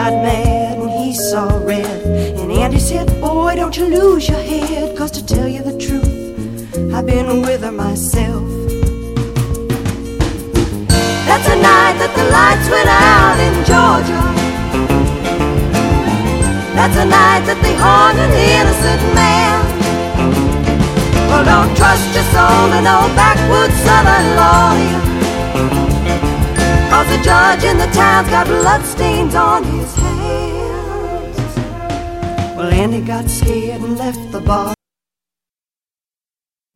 got mad when he saw red. And Andy said, boy, don't you lose your head, 'cause to tell you the truth, I've been with her myself. That's the night that the lights went out in Georgia. That's the night that they hung an innocent man. Well, don't trust your soul to no backwoods southern lawyer, 'cause the judge in the town's got bloodstains on his hands. Well, Andy got scared and left the bar.